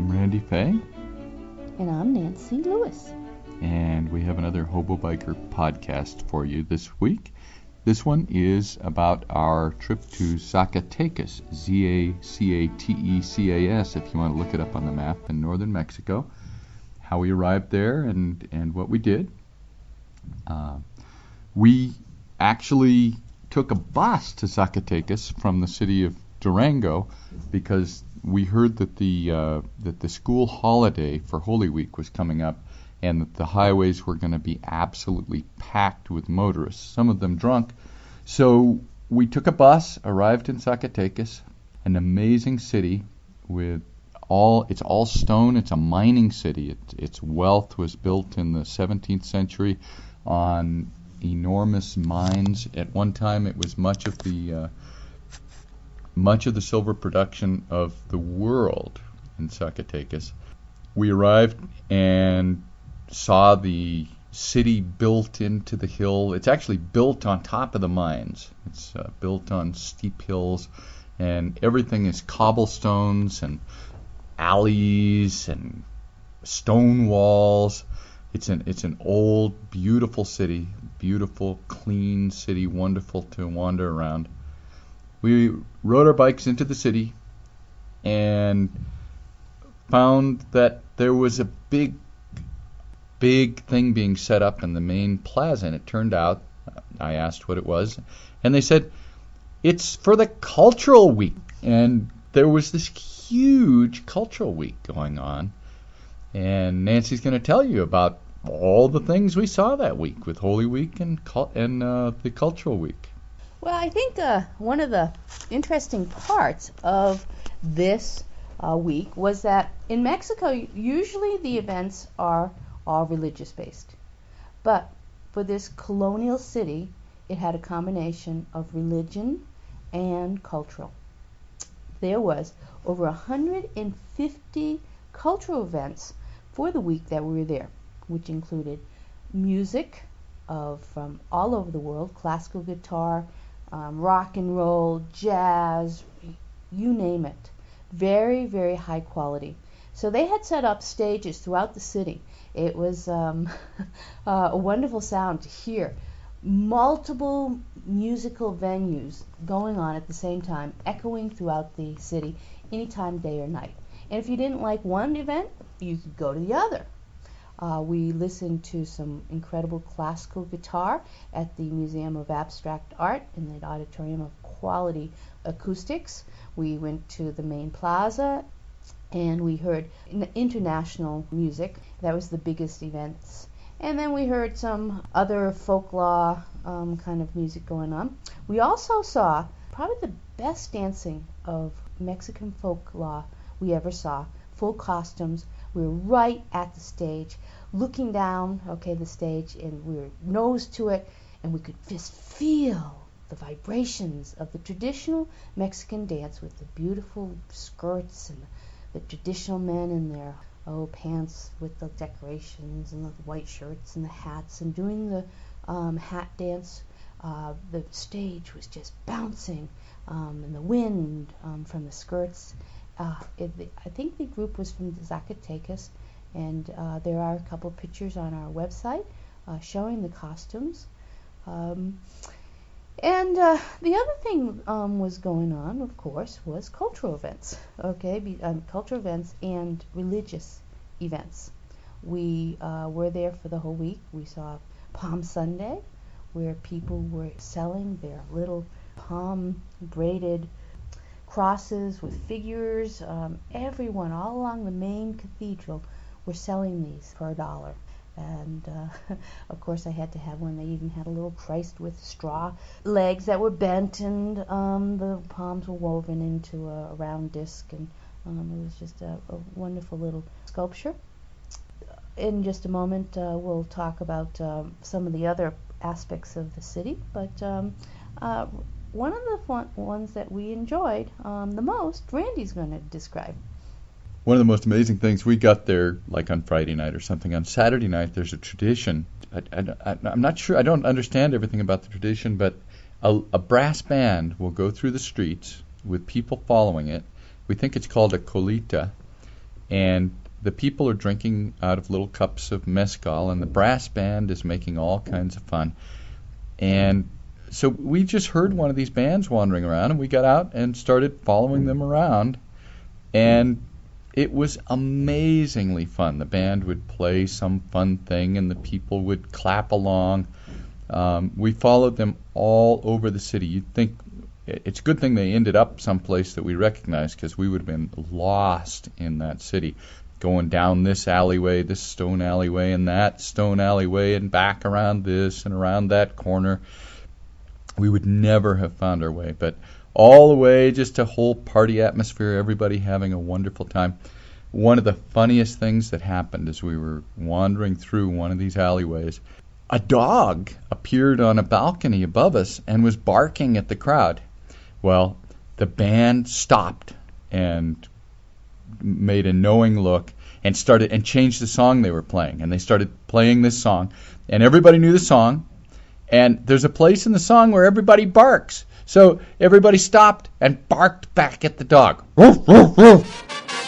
I'm Randy Fay. And I'm Nancy Lewis. And we have another Hobo Biker podcast for you this week. This one is about our trip to Zacatecas, Zacatecas, if you want to look it up on the map, in northern Mexico. How we arrived there and what we did. We actually took a bus to Zacatecas from the city of Durango because we heard that the school holiday for Holy Week was coming up and that the highways were going to be absolutely packed with motorists, some of them drunk. So we took a bus, arrived in Zacatecas, an amazing city with it's all stone. It's a mining city. Its wealth was built in the 17th century on enormous mines. At one time, it was much of the silver production of the world in Zacatecas. We arrived and saw the city built into the hill. It's actually built on top of the mines. It's built on steep hills, and everything is cobblestones and alleys and stone walls. It's an old, beautiful city, beautiful, clean city, wonderful to wander around. We rode our bikes into the city and found that there was a big thing being set up in the main plaza, and it turned out, I asked what it was, and they said, it's for the cultural week. And there was this huge cultural week going on, and Nancy's going to tell you about all the things we saw that week with Holy Week and the cultural week. Well, I think one of the interesting parts of this week was that in Mexico, usually the events are all religious-based. But for this colonial city, it had a combination of religion and cultural. There was over 150 cultural events for the week that we were there, which included music from all over the world, classical guitar, rock and roll, jazz, you name it. Very, very high quality. So they had set up stages throughout the city. It was a wonderful sound to hear multiple musical venues going on at the same time, echoing throughout the city, anytime, day or night. And if you didn't like one event, you could go to the other. We listened to some incredible classical guitar at the Museum of Abstract Art in the Auditorium of Quality Acoustics. We went to the main plaza and we heard international music. That was the biggest events. And then we heard some other folklore kind of music going on. We also saw probably the best dancing of Mexican folklore we ever saw. Full costumes. We were right at the stage, looking down, the stage, and we were nose to it, and we could just feel the vibrations of the traditional Mexican dance with the beautiful skirts and the traditional men in their pants with the decorations and the white shirts and the hats, and doing the hat dance. The stage was just bouncing, and the wind from the skirts. I think the group was from Zacatecas, and there are a couple pictures on our website showing the costumes. And the other thing was going on, of course, was cultural events. Cultural events and religious events. We were there for the whole week. We saw Palm Sunday, where people were selling their little palm braided crosses with figures. Everyone all along the main cathedral were selling these for $1. And of course I had to have one. They even had a little Christ with straw legs that were bent, and the palms were woven into a round disc, and it was just a wonderful little sculpture. In just a moment we'll talk about some of the other aspects of the city, but one of the ones that we enjoyed the most, Randy's going to describe. One of the most amazing things, we got there like on Friday night or something. On Saturday night, there's a tradition. I'm not sure. I don't understand everything about the tradition, but a brass band will go through the streets with people following it. We think it's called a colita, and the people are drinking out of little cups of mezcal, and the brass band is making all kinds of fun. And so we just heard one of these bands wandering around, and we got out and started following them around, and it was amazingly fun. The band would play some fun thing, and the people would clap along. We followed them all over the city. You'd think it's a good thing they ended up someplace that we recognize, because we would have been lost in that city, going down this alleyway, this stone alleyway, and that stone alleyway, and back around this and around that corner. We would never have found our way, but all the way, just a whole party atmosphere, everybody having a wonderful time. One of the funniest things that happened as we were wandering through one of these alleyways, a dog appeared on a balcony above us and was barking at the crowd. Well, the band stopped and made a knowing look and started and changed the song they were playing. And they started playing this song, and everybody knew the song. And there's a place in the song where everybody barks. So everybody stopped and barked back at the dog. Woof, woof, woof.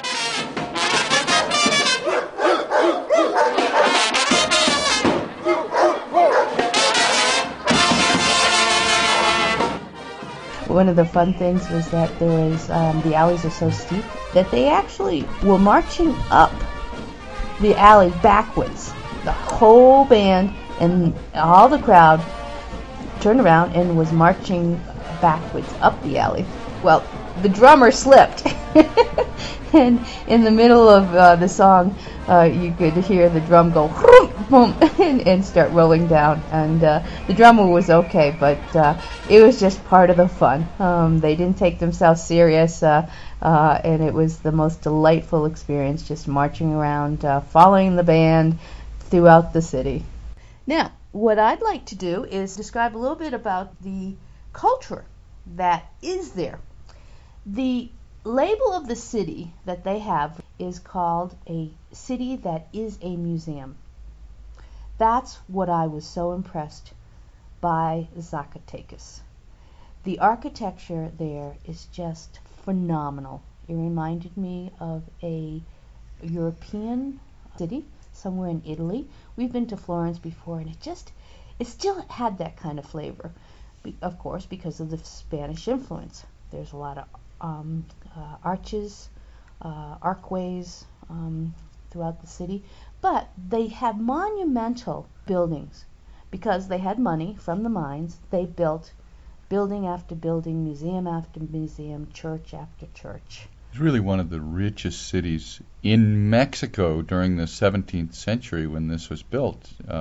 One of the fun things was that there was the alleys are so steep that they actually were marching up the alley backwards. The whole band and all the crowd turned around and was marching backwards up the alley. Well, the drummer slipped, and in the middle of the song, you could hear the drum go boom, and start rolling down. And the drummer was okay, but it was just part of the fun. They didn't take themselves serious, and it was the most delightful experience, just marching around, following the band throughout the city. Now, what I'd like to do is describe a little bit about the culture that is there. The label of the city that they have is called a city that is a museum. That's what I was so impressed by Zacatecas. The architecture there is just phenomenal. It reminded me of a European city somewhere in Italy. We've been to Florence before, and it still had that kind of flavor, of course, because of the Spanish influence. There's a lot of arches, archways throughout the city, but they have monumental buildings because they had money from the mines. They built building after building, museum after museum, church after church. It's really one of the richest cities in Mexico during the 17th century when this was built.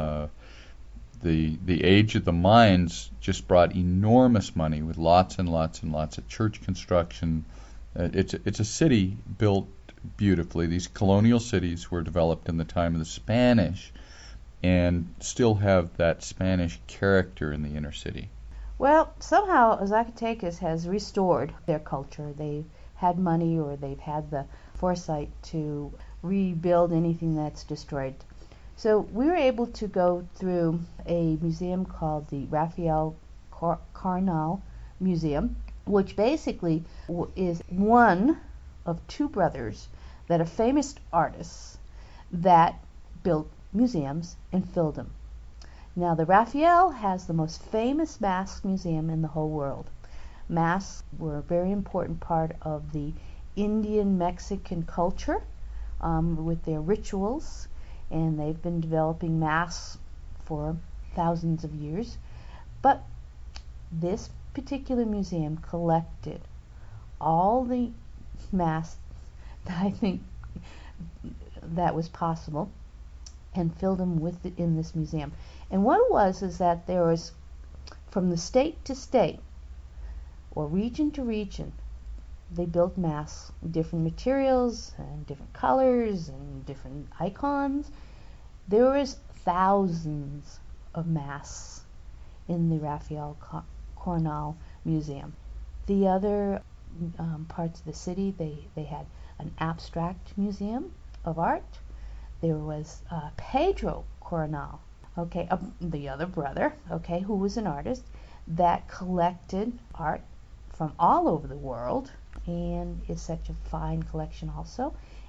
The age of the mines just brought enormous money with lots and lots and lots of church construction. It's a city built beautifully. These colonial cities were developed in the time of the Spanish and still have that Spanish character in the inner city. Well, somehow Zacatecas has restored their culture. They've had money, or they've had the foresight to rebuild anything that's destroyed. So we were able to go through a museum called the Rafael Carnal Museum, which basically is one of two brothers that are famous artists that built museums and filled them. Now, the Rafael has the most famous mask museum in the whole world. Masks were a very important part of the Indian-Mexican culture with their rituals, and they've been developing masks for thousands of years. But this particular museum collected all the masks that I think that was possible and filled them in this museum. And what it was is that there was, from the state to state, or region to region, they built masks, different materials and different colors and different icons. There was thousands of masks in the Rafael Carnal Museum. The other parts of the city, they had an abstract museum of art. There was Pedro Carnal, the other brother, who was an artist that collected art from all over the world, and is such a fine collection also.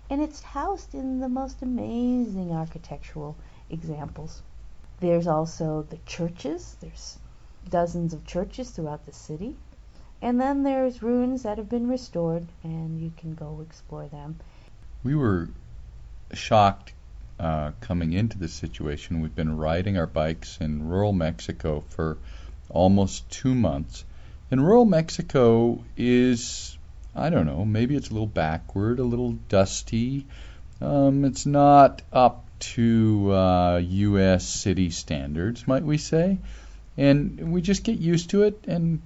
and it's housed in the most amazing architectural examples. There's also the churches. There's dozens of churches throughout the city. And then there's ruins that have been restored, and you can go explore them. We were shocked coming into this situation. We've been riding our bikes in rural Mexico for almost 2 months. And rural Mexico is, I don't know, maybe it's a little backward, a little dusty. It's not up to U.S. city standards, might we say. And we just get used to it, and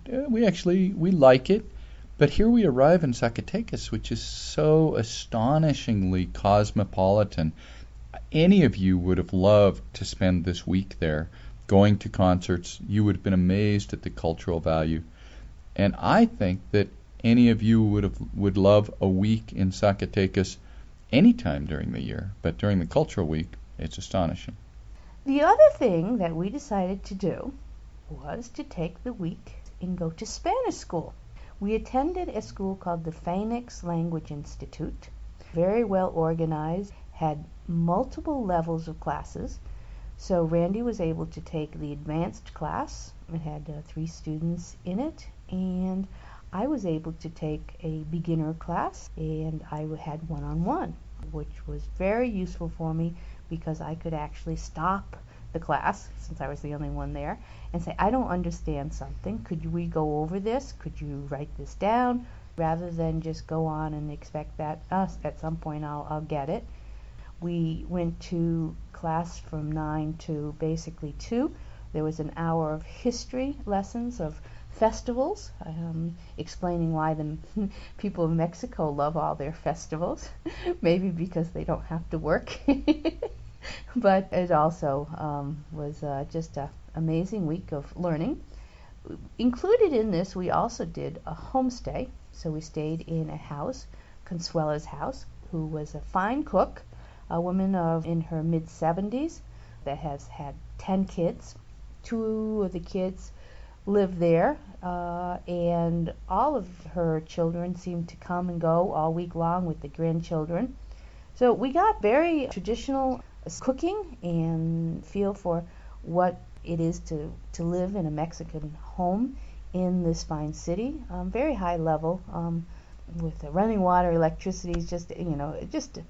we like it. But here we arrive in Zacatecas, which is so astonishingly cosmopolitan. Any of you would have loved to spend this week there, going to concerts. You would have been amazed at the cultural value. And I think that any of you would love a week in Zacatecas anytime during the year. But during the cultural week, it's astonishing. The other thing that we decided to do was to take the week and go to Spanish school. We attended a school called the Phoenix Language Institute, very well organized, had multiple levels of classes. So Randy was able to take the advanced class. It had 3 students in it, and I was able to take a beginner class, and I had one-on-one, which was very useful for me because I could actually stop the class, since I was the only one there, and say, I don't understand something. Could we go over this? Could you write this down? Rather than just go on and expect that at some point I'll get it. We went to class from 9 to basically 2. There was an hour of history lessons of festivals, explaining why the people of Mexico love all their festivals, maybe because they don't have to work. But it also was just an amazing week of learning. Included in this, we also did a homestay. So we stayed in a house, Consuela's house, who was a fine cook, a woman in her mid-70s that has had 10 kids. 2 of the kids live there, and all of her children seem to come and go all week long with the grandchildren. So we got very traditional cooking and feel for what it is to live in a Mexican home in this fine city. Very high level, with running water, electricity, it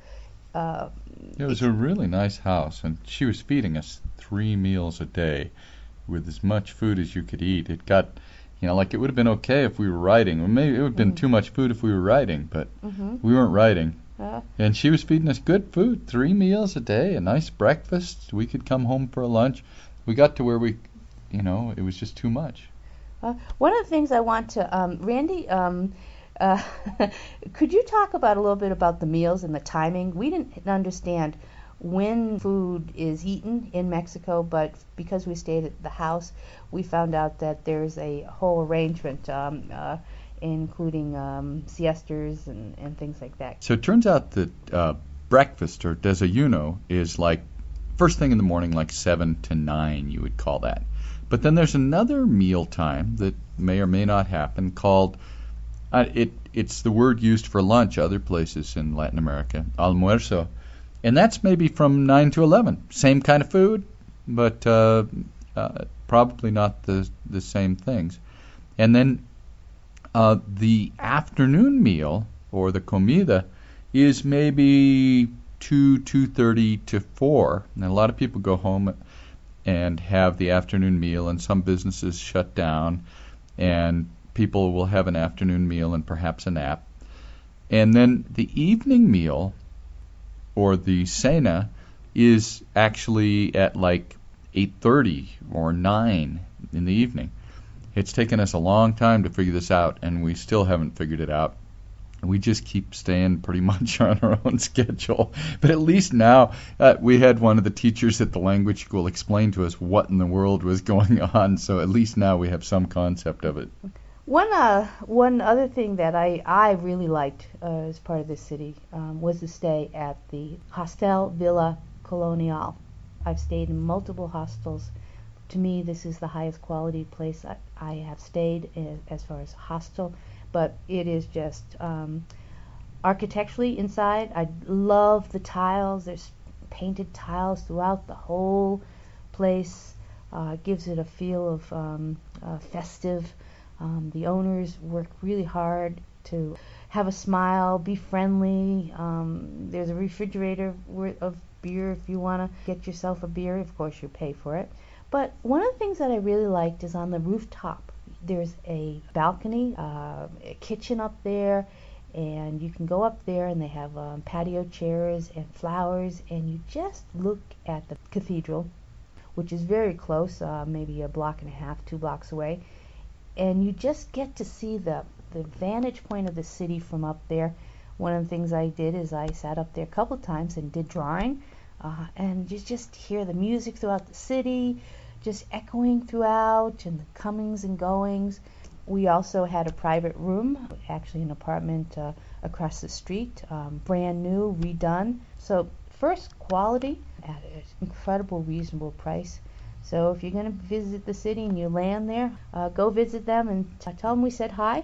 was a really nice house, and she was feeding us 3 meals a day with as much food as you could eat. It got, like it would have been okay if we were writing, or maybe it would have been too much food if we were writing, but we weren't writing. And she was feeding us good food, 3 meals a day, a nice breakfast. We could come home for a lunch. We got to where it was just too much. One of the things I want to, Randy, could you talk about a little bit about the meals and the timing? We didn't understand when food is eaten in Mexico, but because we stayed at the house, we found out that there's a whole arrangement, including siestas and things like that. So it turns out that breakfast, or desayuno, is like first thing in the morning, like 7 to 9, you would call that. But then there's another meal time that may or may not happen called, it's the word used for lunch other places in Latin America, almuerzo. And that's maybe from 9 to 11. Same kind of food, but probably not the same things. And then the afternoon meal, or the comida, is maybe 2:30 to 4. And a lot of people go home and have the afternoon meal, and some businesses shut down, and people will have an afternoon meal and perhaps a nap. And then the evening meal, or the cena, is actually at like 8:30 or 9 in the evening. It's taken us a long time to figure this out, and we still haven't figured it out. We just keep staying pretty much on our own schedule. But at least now we had one of the teachers at the language school explain to us what in the world was going on, so at least now we have some concept of it. One other thing that I really liked as part of this city was to stay at the Hostel Villa Colonial. I've stayed in multiple hostels. To me, this is the highest quality place I have stayed as far as hostel, but it is just Architecturally inside, I love the tiles. There's painted tiles throughout the whole place. Gives it a feel of festive. The owners work really hard to have a smile, be friendly. There's a refrigerator of beer if you want to get yourself a beer. Of course, you pay for it. But one of the things that I really liked is on the rooftop. There's a balcony, a kitchen up there, and you can go up there and they have patio chairs and flowers, and you just look at the cathedral, which is very close, maybe a block and a half, 2 blocks away, and you just get to see the vantage point of the city from up there. One of the things I did is I sat up there a couple of times and did drawing, and you just hear the music throughout the city, just echoing throughout, and the comings and goings. We also had a private room, actually an apartment across the street, brand new, redone. So first quality at an incredible reasonable price. So if you're going to visit the city and you land there, go visit them and tell them we said hi.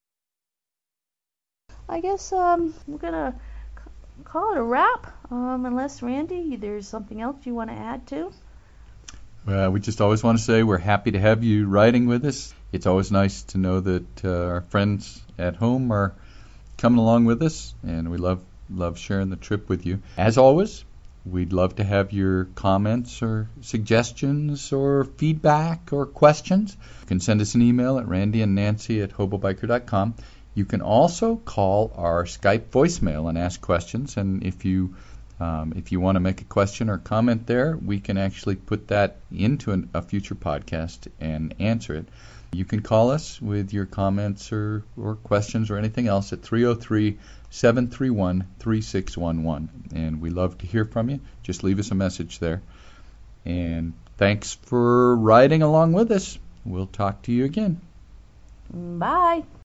I guess we're going to call it a wrap, unless, Randy, there's something else you want to add to? We just always want to say we're happy to have you riding with us. It's always nice to know that our friends at home are coming along with us, and we love sharing the trip with you. As always, we'd love to have your comments or suggestions or feedback or questions. You can send us an email at randyandnancy@hobobiker.com. You can also call our Skype voicemail and ask questions, and if you want to make a question or comment there, we can actually put that into a future podcast and answer it. You can call us with your comments or questions or anything else at 303-731-3611. And we love to hear from you. Just leave us a message there. And thanks for riding along with us. We'll talk to you again. Bye.